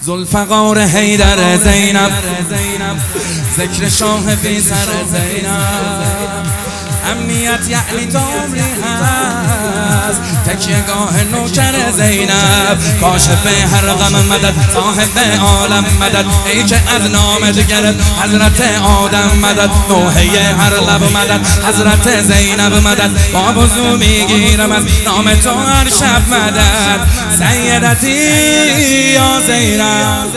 ذوالفقار حیدر زینب، ذکر شاه بی سر زینب. امنیت یعنی تا عمری هست، تکیهگاه نوکر زینب. کاشف هر غم مدد، صاحب عالم مدد. ای که از نامت گرفت حضرت آدم مدد. نوحه هر لب مدد، حضرت زینب مدد. با وضو میگیرم از نام تو هر شب مدد. سیدتی یا زینب.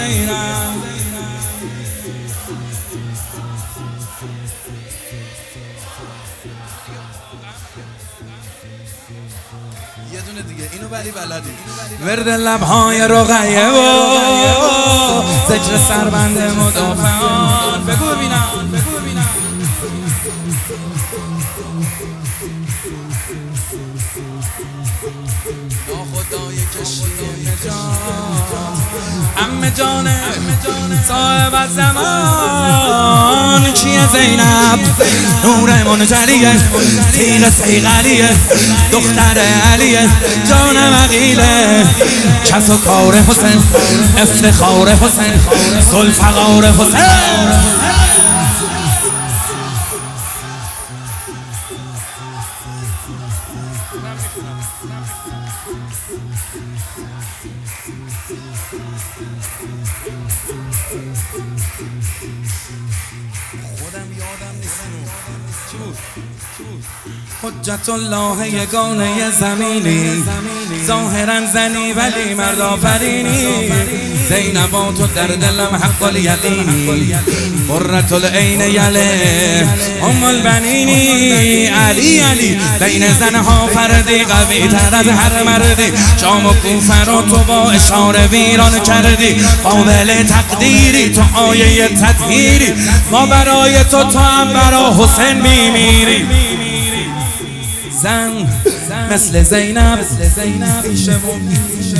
یه دونه دیگه اینو ولی بلدی. ورد لبهای رقیه و ذکر سربند مدافعان. بگو ببینم، بگو ببینم. ناخدای کشتی عمه جان صاحب الزمان کیه زینب؟ نور منجلیه، تیغ صیقلیه، دختر علیه، جان وقیله. کس و کار حسین، افتخار حسین، ذوالفقار حسین. خودم یادم نیست چی بود؟ حجت الله یگانه زمینی، ظاهرا زنی ولی مرد آفرینی. زینبا تو در دلم حق الیقینی، قرة العین یله ام البنینی. علی علی بین زنها فردی، قوی تر از هر مردی. شام و کوفه رو تو با اشاره ویران کردی. قابل تقدیری تو آیه تطهیری، ما برای تو هم برا حسین میمیری. زن مثل زینب پیشمون. نه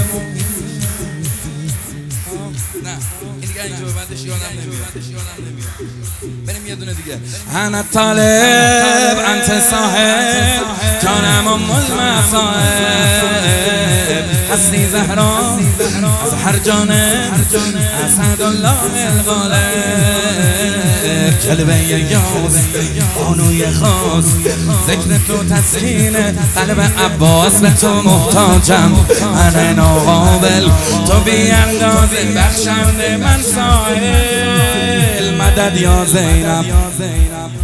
این دیگه اینجا بعدش یادم نمیاد. بریم یه دونه دیگه. انا طالب انت صاحب، جانم ام المصائب. هستی زهرا از هر جانب، اسدالله الغالب. جلوه یاس بانوی خاص، ذکر تو تسکین قلب عباس. به تو محتاجم من ناقابل، تو بی اندازه بخشنده من سائل. مدد یا زینب.